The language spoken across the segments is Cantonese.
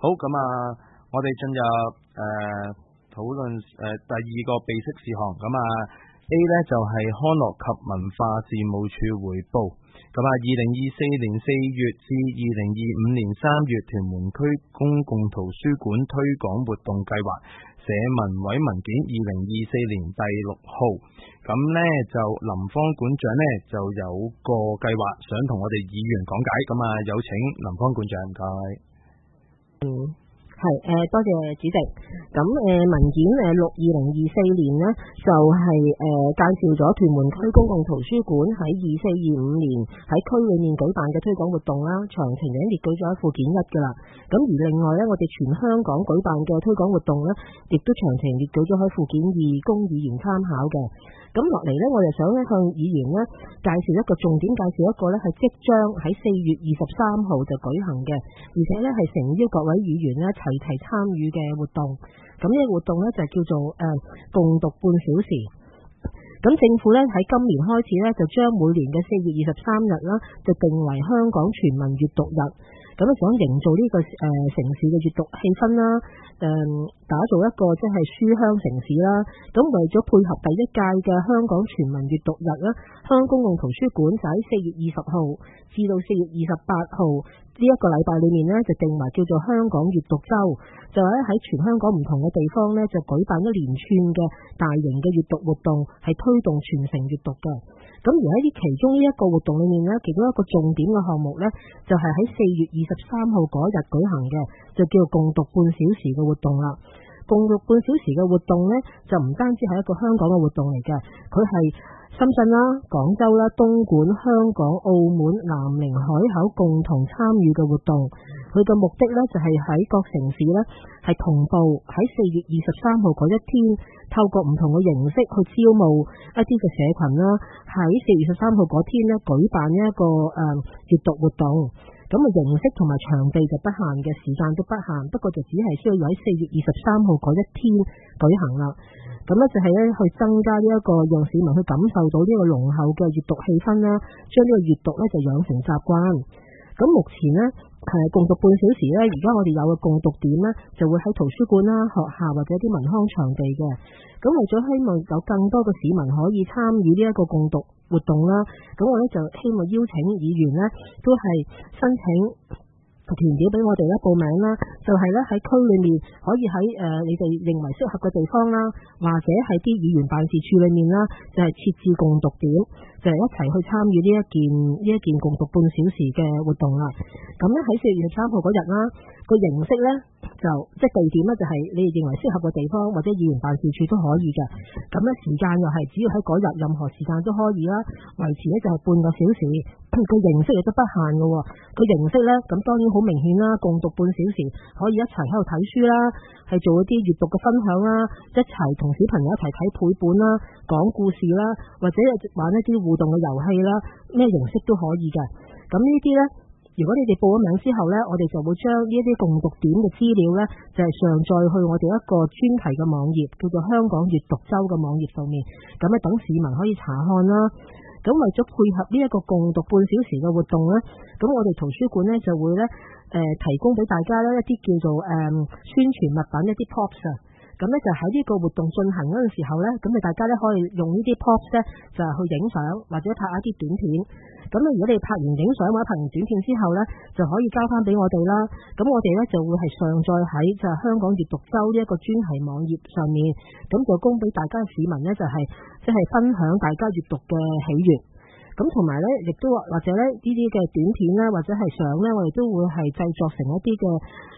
好，咁我哋進入討論第二個備悉事項。咁A 呢就係康樂及文化事務處匯報。咁2024年4月至2025年3月屯門區公共圖書館推廣活動計劃社文委文件2024年第6號。咁呢就林方館長呢就有個計劃想同我哋議員講解。咁有請林方館長，唔該。 多謝主席。咁文件6/2024年呢就係介紹咗屯門區公共圖書館喺24-25年喺區裏面舉辦嘅推廣活動啦，詳情已經列舉咗喺附件1噶啦。咁而另外呢，我哋全香港舉辦嘅推廣活動呢，亦都詳情列舉咗喺附件2，供議員參考嘅。咁落嚟呢，我就想向議員呢介紹一個重點，介紹一個呢係即將喺4月23號就舉行嘅，而且呢係誠邀各位議員呢齊參與嘅活動。咁呢個活動呢就叫做共讀半小時。咁政府呢喺今年開始呢就將每年嘅4月23日啦，就定為香港全民閱讀日。咁想營造呢個城市嘅閱讀氣氛啦，打造一個即係書香城市啦。咁為咗配合第1屆嘅香港全民閱讀日啦，香港公共圖書館就喺4月20號至到4月28號呢一個禮拜裏面呢，就定為叫做香港閱讀週，就喺全香港唔同嘅地方呢，就舉辦一連串嘅大型嘅閱讀活動，係推動全城閱讀嘅。咁而喺其中呢一個活動裏面呢，其中一個重點嘅項目呢，就係喺4月23號嗰日舉行嘅，就叫共讀半小時嘅活動啦。共讀半小時嘅活動呢，就唔單止係一個香港嘅活動嚟嘅，佢係深圳啦、廣州啦、東莞、香港、澳門、南寧、海口共同參與嘅活動。佢嘅目的呢，就係喺各城市呢，係同步喺4月23號嗰一天，透過唔同嘅形式去招募一啲嘅社群啦，喺4月23號嗰天呢，舉辦一個閱讀活動。咁形式同埋場地就不限嘅，時間都不限，不過就只係需要喺4月23號嗰一天舉行啦。咁呢就係咧去增加呢一個讓市民去感受到呢個濃厚嘅閱讀氣氛啦，將呢個閱讀呢就養成習慣。咁目前呢，共讀半小時呢，而家我哋有嘅共讀點呢，就會喺圖書館啦、學校或者啲文康場地嘅。咁為咗希望有更多嘅市民可以參與呢一個共讀活動啦，咁我呢就希望邀請議員呢都係申請填表俾我哋報名啦，就係咧喺區裏面可以喺你哋認為適合嘅地方啦，或者係啲議員辦事處裏面啦，就係設置共讀點，就係一齊去參與呢一件共讀半小時嘅活動啦。咁咧喺4月23號嗰日啦，個形式咧就即係地點咧就係你哋認為適合嘅地方或者議員辦事處都可以嘅。咁咧時間又係只要喺嗰日任何時間都可以啦，維持咧就係半個小時。個形式亦都不限嘅，個形式咧咁當然好明顯啦，共讀半小時可以一齊喺度睇書啦，係做一啲閱讀嘅分享啦，一齊同小朋友一齊睇繪本啦，講故事啦，或者玩一啲互動嘅遊戲啦，咩形式都可以嘅。咁呢啲咧，如果你哋報咗名之後咧，我哋就會將呢一啲共讀點嘅資料咧，就係上載去我哋一個專題嘅網頁，叫做香港閱讀週嘅網頁上面，咁咧等市民可以查看啦。咁為咗配合呢一個共讀半小時嘅活動咧，咁我哋圖書館咧就會咧提供俾大家咧一啲叫做宣傳物品，一啲 props 啊。咁咧就喺呢個活動進行嗰陣時候咧，咁大家咧可以用呢啲 props 咧就係去影相或者拍一啲短片。咁如果你拍完影相或者拍完短片之後咧，就可以交翻俾我哋啦。咁我哋咧就會係上載喺就係香港閱讀週呢一個專題網頁上面，咁就供俾大家市民咧就係即係分享大家閱讀嘅喜悅。咁同埋咧，亦都或者咧呢啲嘅短片咧，或者係相咧，我哋都會係製作成一啲嘅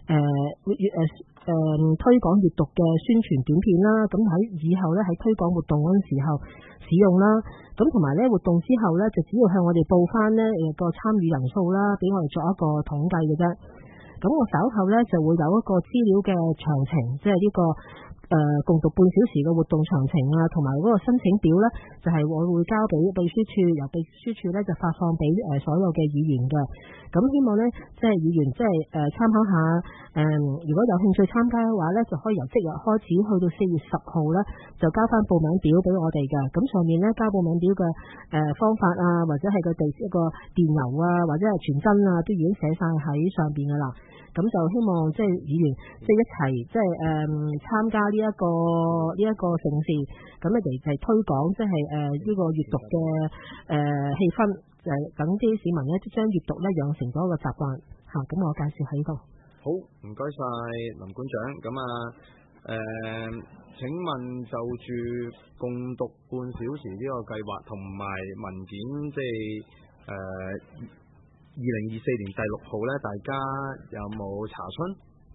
推廣閱讀嘅宣傳短片啦。咁喺以後咧喺推廣活動嗰陣時候使用啦。咁同埋咧活動之後咧，就只要向我哋報翻呢個參與人數啦，俾我哋作一個統計嘅啫。咁我稍後咧就會有一個資料嘅詳情，即係呢個共讀半小時嘅活動詳情啊，同埋嗰個申請表咧，就係我會交俾秘書處，由秘書處咧就發放俾所有嘅議員嘅。咁希望咧，即係議員即係參考下，如果有興趣參加嘅話咧，就可以由即日開始去到4月10號咧，就交翻報名表俾我哋嘅。咁上面咧交報名表嘅方法啊，或者係個一個電郵啊，或者係傳真啊，都已經寫晒喺上邊噶啦。咁就希望即係議員即係一齊即係參加呢一個盛事，咁你哋就係推廣即係呢個閱讀嘅氣氛，就等啲市民咧將閱讀咧養成咗一個習慣嚇。咁我介紹喺度。 好，唔該晒林館長。咁請問就住共讀半小時呢個計劃同埋文件，即係2024年第6號咧，大家有冇查詢？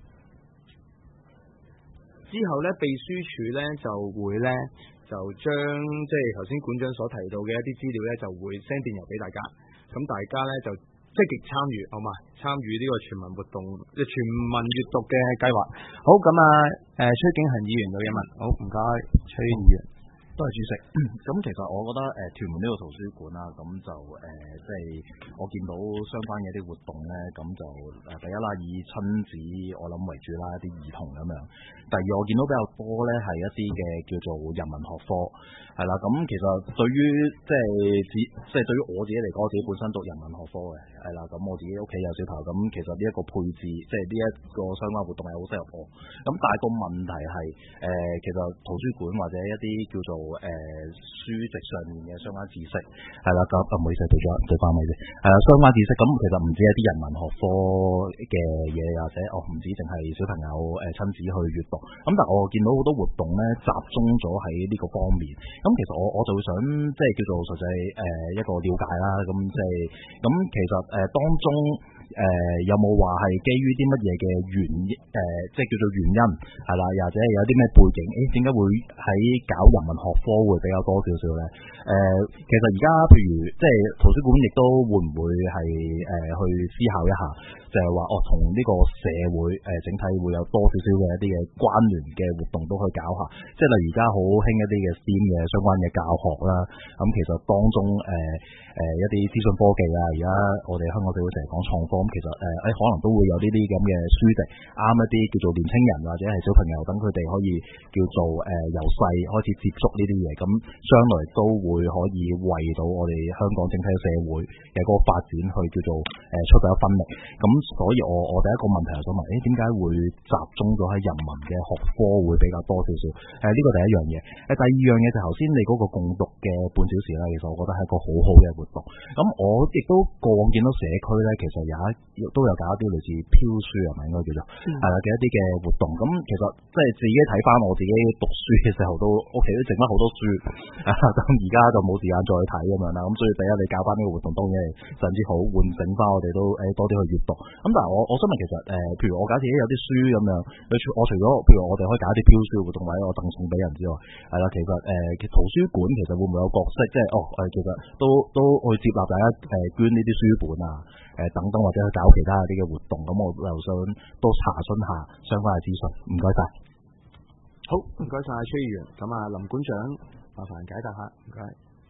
之後咧，秘書處咧就會咧就將即係頭先館長所提到嘅一啲資料咧，就會 send 電郵俾大家。咁大家咧就積極參與，好嘛？參與呢個全民活動，全民閱讀嘅計劃。好，咁崔景恒議員有嘢問。好，唔該，崔議員。 都係主席。咁其實我覺得屯門呢個圖書館啦，咁就即係我見到相關嘅一啲活動咧，咁就第一啦，以親子我諗為主啦，一啲兒童咁樣。第二，我見到比較多咧係一啲嘅叫做人文學科，係啦。咁其實對於即係對於我自己嚟講，我自己本身讀人文學科嘅，係啦。咁我自己屋企有小朋友，咁其實呢一個配置，即係呢一個相關活動係好適合我。咁但係個問題係其實圖書館或者一啲叫做書籍上面嘅相關知識係啦，咁唔好意思，對翻咪先，係啦，相關知識咁其實唔止一啲人文學科嘅嘢，或者唔止淨係小朋友親子去閱讀，咁但係我見到好多活動咧集中咗喺呢個方面，咁其實我就會想即係叫做實際一個了解啦，咁即係咁其實當中有冇話係基於啲乜嘢嘅原因即係叫做原因係啦，又或者有啲咩背景？點解會喺搞人文學科會比較多少少咧？其實而家譬如即係圖書館亦都會唔會係去思考一下，就係話同呢個社會整體會有多少少嘅一啲嘅關聯嘅活動都可以搞下，即係例如而家好興一啲嘅 STEAM 嘅相關嘅教學啦。咁其實當中一啲資訊科技啊，而家我哋香港社會成日講創科，咁其實可能都會有呢啲咁嘅書籍啱一啲叫做年輕人或者係小朋友，等佢哋可以叫做由細開始接觸呢啲嘢，咁將來都會可以為到我哋香港整體社會嘅嗰個發展去叫做出一分力。咁所以我第一個問題係想問，點解會集中咗喺人文嘅學科會比較多少少？呢個第一樣嘢。第二樣嘢就頭先你嗰個共讀嘅半小時啦，其實我覺得係一個好好嘅活動。咁我亦都過往見到社區咧，其實都有搞一啲類似飄書係咪應該叫做係啦嘅一啲嘅活動。咁其實即係自己睇翻我自己讀書嘅時候，都屋企都剩翻好多書，咁而家就冇時間再睇咁樣啦。咁所以第一你搞翻呢個活動當然係甚至好喚醒翻我哋都多啲去閱讀。咁但係我想問其實譬如我假設有啲書咁樣，我除咗譬如我哋可以搞一啲飄書嘅活動或者我贈送俾人之外，係啦，其實圖書館其實會唔會有角色，即係其實都去接納大家捐呢啲書本啊等等，或者去搞其他啲嘅活動。咁我又想多查詢下相關嘅資訊。唔該晒。 好，唔該晒崔議員。咁林館長麻煩解答下，唔該。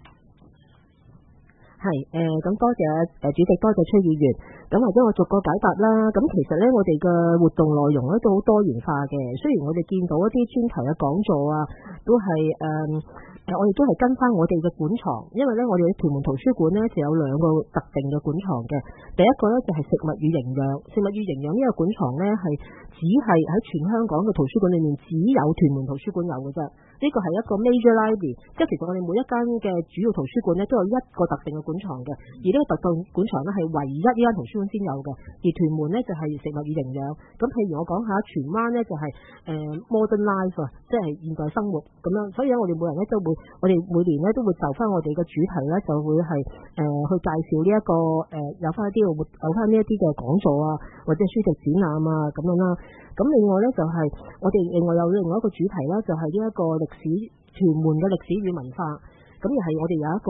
係咁多謝主席，多謝崔議員。咁或者我逐個解答啦。咁其實咧，我哋嘅活動內容咧都好多元化嘅。雖然我哋見到一啲專題嘅講座啊，都係我哋都係跟翻我哋嘅館藏，因為咧我哋屯門圖書館咧就有兩個特定嘅館藏嘅。第一個咧就係食物與營養，食物與營養呢個館藏咧係只係喺全香港嘅圖書館裏面只有屯門圖書館有嘅啫。呢個係一個 major library， 即係其實我哋每一間嘅主要圖書館咧都有一個特定嘅館藏嘅，而呢個特定館藏咧係唯一呢間圖書館先有嘅。而屯門咧就係食物與營養。咁譬如我講下荃灣咧就係modern life 啊，即係現代生活咁樣。所以咧我哋每人咧都會，我哋每年咧都會就翻我哋嘅主題咧，就會係去介紹呢一個有翻一啲有翻呢一啲嘅講座啊，或者書籍展覽啊咁樣啦。咁另外咧就係我哋另外有另外一個主題啦，就係呢一個屯門嘅歷史與文化。 咁又係我哋有一個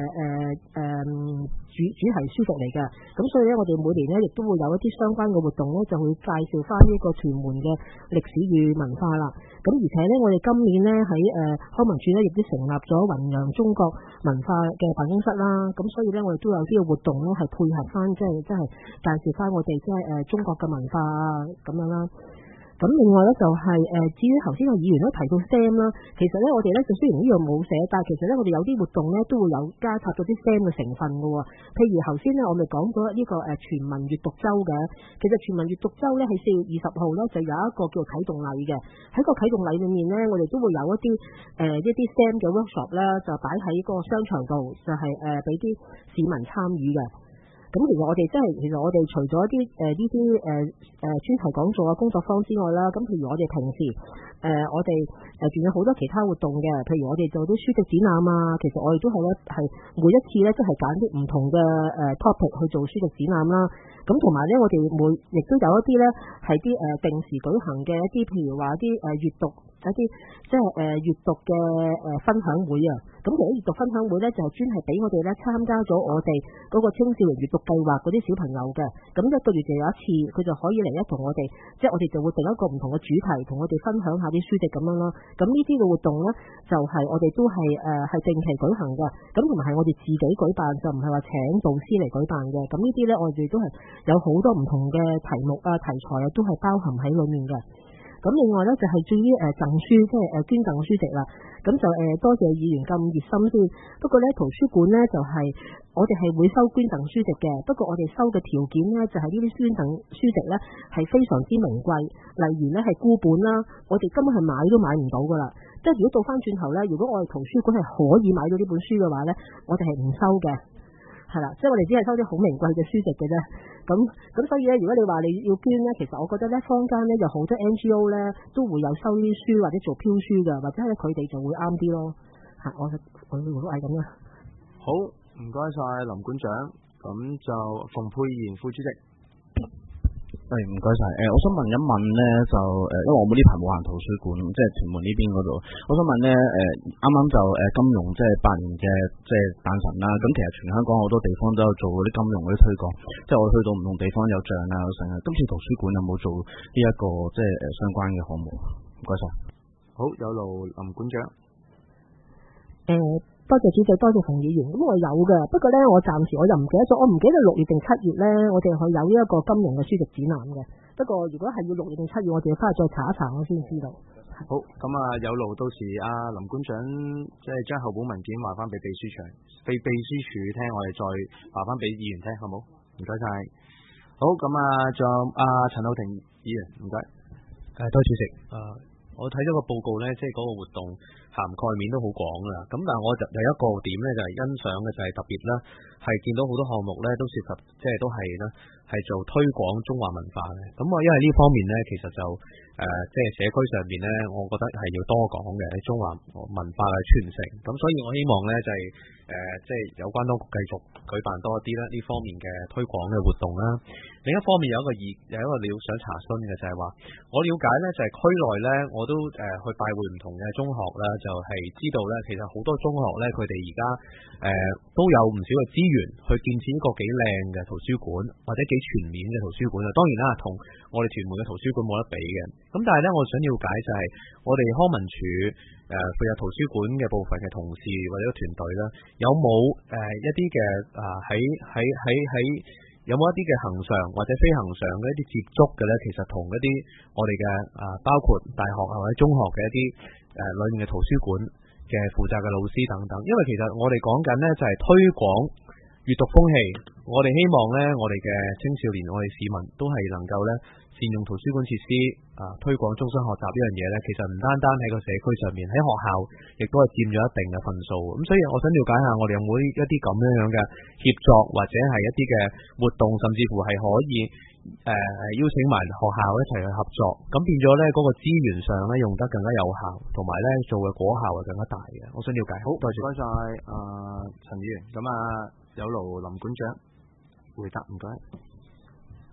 主題書籍嚟嘅，咁所以咧我哋每年咧亦都會有一啲相關嘅活動咧，就會介紹翻呢個屯門嘅歷史與文化啦。咁而且咧我哋今年咧喺康文署咧亦都成立咗弘揚中國文化嘅辦公室啦。咁所以咧我哋都有呢個活動咧係配合翻，即係介紹翻我哋即係中國嘅文化啊咁樣啦。咁另外咧就係至於頭先個議員都提到 STEM 啦，其實咧我哋咧就雖然呢樣冇寫，但係其實咧我哋有啲活動咧都會有加插咗啲 STEM 嘅成分嘅喎。譬如頭先咧我哋講咗呢個全民閱讀週嘅，其實全民閱讀週咧係4月20號咧就有一個叫啟動禮嘅，喺個啟動禮裏面咧我哋都會有一啲STEM 嘅 workshop 咧就擺喺個商場度，就係俾啲市民參與嘅。咁其實我哋除咗啲呢啲專題講座啊工作坊之外啦，咁譬如我哋平時我哋仲有好多其他活動嘅，譬如我哋做啲書籍展覽啊，其實我哋都係咧係每一次咧都係揀啲唔同嘅topic 去做書籍展覽啦。咁同埋咧我哋亦都有一啲咧係啲定時舉行嘅一啲，譬如話啲閱讀一啲即係閱讀嘅分享會啊。咁其實閱讀分享會咧就係專係俾我哋咧參加咗我哋嗰個青少年閱讀計劃嗰啲小朋友嘅，咁一個月就有一次，佢就可以嚟一同我哋，即係我哋就會定一個唔同嘅主題，同我哋分享下啲書籍咁樣咯。咁呢啲嘅活動咧就係我哋都係定期舉行嘅，咁同埋係我哋自己舉辦，就唔係話請導師嚟舉辦嘅。咁呢啲咧我哋都係有好多唔同嘅題目啊題材啊都係包含喺裏面嘅。咁另外咧就係至於贈書，即係捐贈書籍啦。咁就多謝議員咁熱心先。不過咧圖書館咧就係我哋係會收捐贈書籍嘅，不過我哋收嘅條件咧就係呢啲捐贈書籍咧係非常之名貴，例如咧係孤本啦，我哋根本係買都買唔到噶啦。即係如果倒翻轉頭咧，如果我哋圖書館係可以買到呢本書嘅話咧，我哋係唔收嘅。係啦，即係我哋只係收啲好名貴嘅書籍嘅啫。咁所以咧，如果你話你要捐咧，其實我覺得咧，坊間咧有好多 NGO 咧都會有收呢啲書或者做標書㗎，或者係佢哋就會啱啲咯。係，我都係咁啦。 好，唔該晒林館長。咁就馮沛然副主席。 唔該晒。我想問一問咧，就因為我冇呢排冇行圖書館，即係屯門呢邊嗰度，我想問咧，啱啱就金庸即係8年嘅即係誕辰啦。咁其實全香港好多地方都有做嗰啲金庸嗰啲推廣，即係我去到唔同地方有像啊有成啊。今次圖書館有冇做呢一個即係相關嘅項目？唔該晒。 好，有勞林館長。 多謝主席，多謝馮議員。咁我有嘅，不過咧我暫時我又唔記得咗，我唔記得6月定7月咧，我哋係有呢一個金庸嘅書籍展覽嘅。不過如果係要6月定7月，我哋要翻去再查一查，我先知道。 好，咁有勞到時林館長即係將候補文件話翻俾秘書處聽，我哋再話翻俾議員聽，好冇？唔該晒。好，咁仲有陳浩庭議員，唔該。 多謝主席。我睇咗個報告咧，即係嗰個活動涵蓋面都好廣啦。咁但係我就有一個點咧，就係欣賞嘅就係特別啦，係見到好多項目咧都涉及，即係都係啦，係做推廣中華文化嘅。咁我因為呢方面咧，其實就即係社區上面咧，我覺得係要多講嘅中華文化嘅傳承。咁所以我希望咧就係即係有關當局繼續舉辦多啲啦呢方面嘅推廣嘅活動啦。另一方面有一個你要想查詢嘅就係話，我了解咧就係區內咧我都去拜會唔同嘅中學啦，就係知道咧其實好多中學咧佢哋而家都有唔少嘅資源去建設一個幾靚嘅圖書館或者幾全面嘅圖書館啊。當然啦，同我哋屯門嘅圖書館冇得比嘅。咁但係咧，我想了解就係我哋康文署負責圖書館嘅部分嘅同事或者團隊啦，有冇一啲嘅有冇一啲嘅恆常或者非恆常嘅一啲接觸嘅咧？其實同一啲我哋嘅包括大學或者中學嘅一啲裏面嘅圖書館嘅負責嘅老師等等，因為其實我哋講緊咧就係推廣閱讀風氣，我哋希望咧我哋嘅青少年我哋市民都係能夠咧善用圖書館設施推廣終身學習呢樣嘢咧，其實唔單單喺個社區上面，喺學校亦都係佔咗一定嘅份數。咁所以我想了解下，我哋有冇一啲咁樣嘅協作，或者係一啲嘅活動，甚至乎係可以邀請埋學校一齊去合作，咁變咗咧嗰個資源上咧用得更加有效，同埋咧做嘅果效係更加大嘅。我想了解。 好，多謝晒陳議員。咁有勞林館長回答，唔該。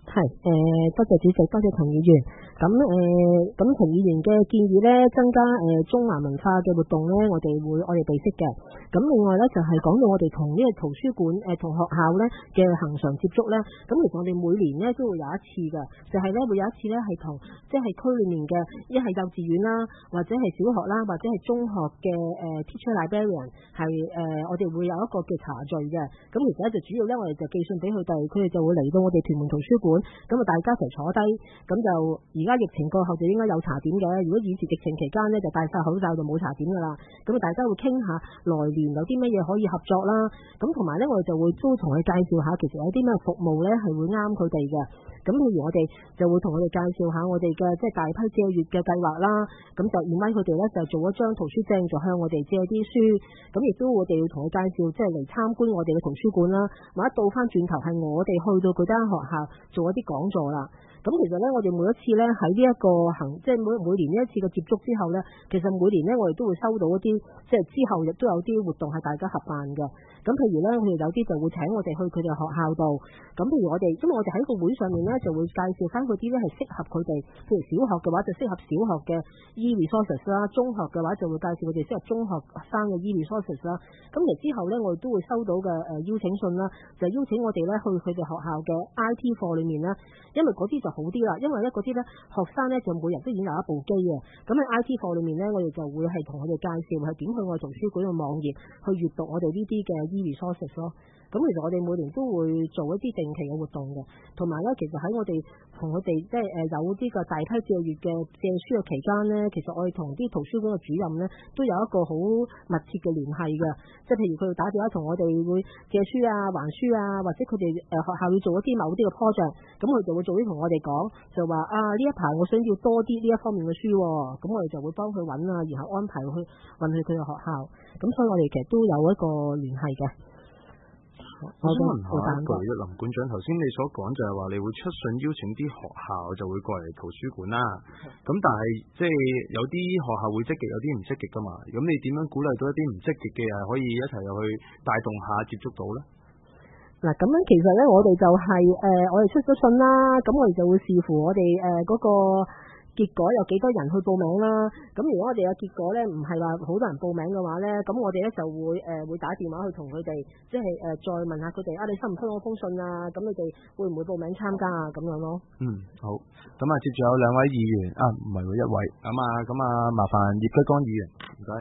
係多謝主席，多謝陳議員。咁陳議員嘅建議咧，增加中華文化嘅活動咧，我哋備悉嘅。咁另外咧就係講到我哋同呢個圖書館同學校咧嘅恆常接觸咧，咁其實我哋每年咧都會有一次嘅，就係咧會有一次咧係同即係區裏面嘅一係幼稚園啦，或者係小學啦，或者係中學嘅teacher librarian 係我哋會有一個嘅茶聚嘅。咁其實咧就主要咧我哋就寄信俾佢哋，佢哋就會嚟到我哋屯門圖書館，咁啊大家一齊坐低，咁就而家疫情過後就應該有茶點嘅。如果以前疫情期間咧就戴晒口罩就冇茶點噶啦，咁啊大家會傾下來年有啲乜嘢可以合作啦。咁同埋咧我哋就會都同佢介紹下，其實有啲咩服務咧係會啱佢哋嘅。咁譬如我哋就會同佢哋介紹下我哋嘅即係大批借閱嘅計劃啦。咁就invite佢哋咧就做一張圖書證，就向我哋借啲書。咁亦都我哋要同佢介紹，即係嚟參觀我哋嘅圖書館啦。或者倒翻轉頭係我哋去到佢間學校做一啲講座啦。咁其實咧，我哋每一次咧喺呢一個即係每年呢一次嘅接觸之後咧，其實每年咧我哋都會收到一啲，即係之後亦都有啲活動係大家合辦嘅。咁譬如咧，佢哋有啲就會請我哋去佢哋學校度。咁譬如因為我哋喺個會上面咧就會介紹翻嗰啲咧係適合佢哋，譬如小學嘅話就適合小學嘅 e-resources 啦，中學嘅話就會介紹佢哋適合中學生嘅 e-resources 啦。咁然之後咧，我哋都會收到嘅邀請信啦，就邀請我哋咧去佢哋學校嘅 IT 課裏面啦，因為嗰啲就好啲啦，因為咧嗰啲咧學生咧就每日都已經有一部機嘅，咁喺 IT 課裏面咧，我哋就會係同佢哋介紹係點去我哋圖書館嘅網頁去閱讀我哋呢啲嘅 e-resources 咯。咁其實我哋每年都會做一啲定期嘅活動嘅，同埋咧其實喺我哋同佢哋即係有啲個大批借閱嘅借書嘅期間咧，其實我哋同啲圖書館嘅主任咧都有一個好密切嘅聯繫嘅，即係譬如佢哋打電話同我哋會借書啊、還書啊，或者佢哋學校要做一啲某啲嘅 project，咁佢就會早啲同我哋講，就話呢一排我想要多啲呢一方面嘅書，咁我哋就會幫佢揾啊，然後安排去運去佢嘅學校，咁所以我哋其實都有一個聯繫嘅。 我想問下一句，林館長，頭先你所講就係話你會出信邀請啲學校就會過嚟圖書館啦。咁但係即係有啲學校會積極，有啲唔積極噶嘛。咁你點樣鼓勵到一啲唔積極嘅人可以一齊入去帶動下接觸到呢？ 嗱，咁樣其實咧，我哋就係我哋出咗信啦，咁我哋就會視乎我哋嗰個結果有幾多人去報名啦。咁如果我哋嘅結果咧唔係話好多人報名嘅話咧，咁我哋咧就會打電話去同佢哋，即係再問下佢哋你收唔收我封信啊？咁你哋會唔會報名參加啊？咁樣咯。 好。咁接住有兩位議員唔係一位咁麻煩葉吉剛議員，唔該。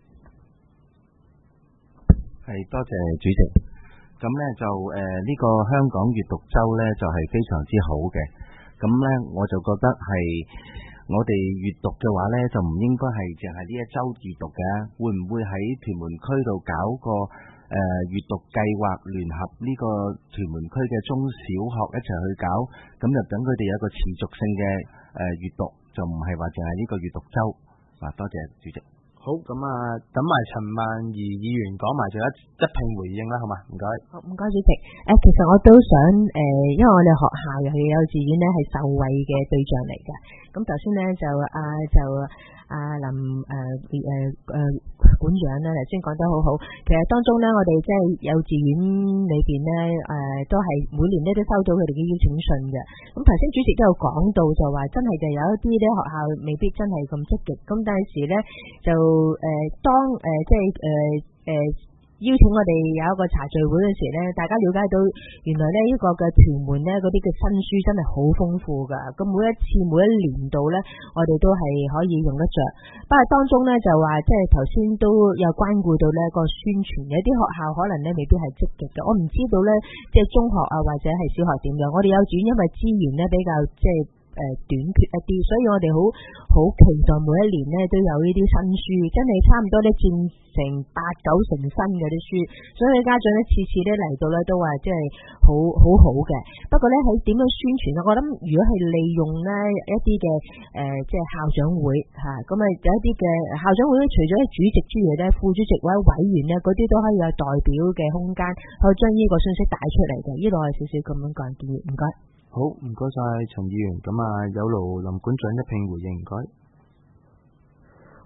係，多謝主席。咁咧就呢個香港閱讀週咧就係非常之好嘅。咁咧我就覺得係我哋閱讀嘅話咧就唔應該係淨係呢一週閱讀嘅，會唔會喺屯門區度搞個閱讀計劃，聯合呢個屯門區嘅中小學一齊去搞，咁就等佢哋有一個持續性嘅閱讀，就唔係話淨係呢個閱讀週。多謝主席。 好，咁等埋陳曼儀議員講埋就一併回應啦，好嘛？唔該。 好，唔該主席。其實我都想因為我哋學校尤其幼稚園咧係受惠嘅對象嚟嘅。咁頭先咧就林館長咧頭先講得好好。其實當中咧我哋即係幼稚園裏邊咧都係每年咧都收到佢哋嘅邀請信嘅。咁頭先主席都有講到就話真係嘅有一啲咧學校未必真係咁積極。咁但係時咧就當邀請我哋有一個茶聚會嘅時咧，大家了解到原來咧呢個嘅屯門咧嗰啲嘅新書真係好豐富噶。咁每一次每一年度咧，我哋都係可以用得着。不過當中咧就話即係頭先都有關顧到咧個宣傳，有啲學校可能咧未必係積極嘅。我唔知道咧即係中學或者係小學點樣。我哋幼稚園因為資源咧比較即係短缺一啲，所以我哋好期待每一年咧都有呢啲新書，真係差唔多咧佔成8-9成新嘅啲書，所以家長咧次次咧嚟到咧都話即係好嘅。不過咧喺點樣宣傳啊？我諗如果係利用咧一啲嘅即係校長會咁有一啲嘅校長會咧，除咗主席之外咧，副主席或者委員咧嗰啲都可以有代表嘅空間去將呢個信息帶出嚟嘅。呢度係少少咁樣講建議，唔該。 好，唔該晒陳議員。咁有勞林館長一併回應，唔該。 好，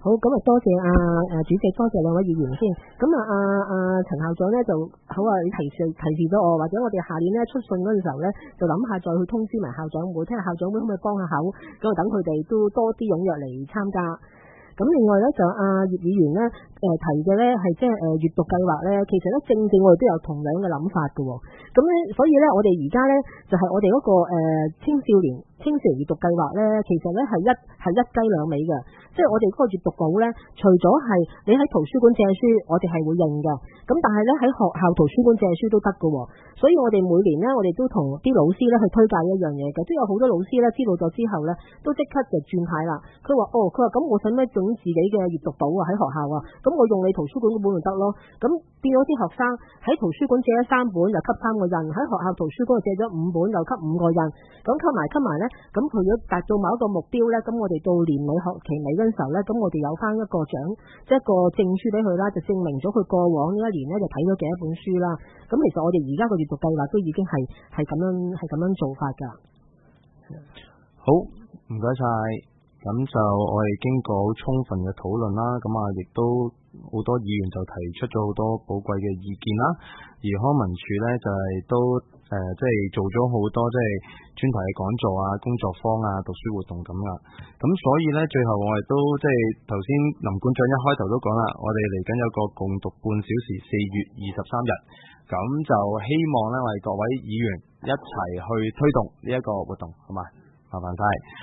好，咁啊多謝主席，多謝兩位議員先。咁陳校長咧就好啊，你提示咗我，或者我哋下年咧出信嗰陣時候咧，就諗下再去通知埋校長會，聽下校長會可唔可以幫下口，咁啊等佢哋都多啲踴躍嚟參加。咁另外咧就葉議員咧提嘅咧係即係閱讀計劃咧，其實咧正我哋都有同樣嘅諗法嘅喎。咁咧所以咧我哋而家咧就係我哋嗰個青少年閱讀計劃咧，其實咧係一雞兩味嘅。即係我哋嗰個閱讀簿咧，除咗係你喺圖書館借書，我哋係會認嘅。咁但係咧喺學校圖書館借書都得嘅喎。所以我哋每年咧，我哋都同啲老師咧去推介一樣嘢嘅，都有好多老師咧知道咗之後咧，都即刻就轉軚啦。佢話咁我使咩整自己嘅閱讀簿啊喺學校啊？咁我用你圖書館嗰本就得咯。咁變咗啲學生喺圖書館借咗3本就給3個印，喺學校圖書館借咗5本就給5個印。咁給埋咧，咁佢如果達到某一個目標咧，咁我哋到年尾學期尾嗰陣時候咧，咁我哋有翻一個獎，即係一個證書俾佢啦，就證明咗佢過往呢一年咧就睇咗幾多本書啦。咁其實我哋而家個閱讀計劃都已經係咁樣做法㗎。 好，唔該晒。咁就我哋經過好充分嘅討論啦，咁亦都好多議員就提出咗好多寶貴嘅意見啦。而康文署咧就係都即係做咗好多即係專題嘅講座啊、工作坊啊、讀書活動咁噶。咁所以咧，最後我哋都即係頭先林館長一開頭都講啦，我哋嚟緊有個共讀半小時，4月23日。咁就希望咧，我哋各位議員一齊去推動呢一個活動，好嘛？麻煩晒。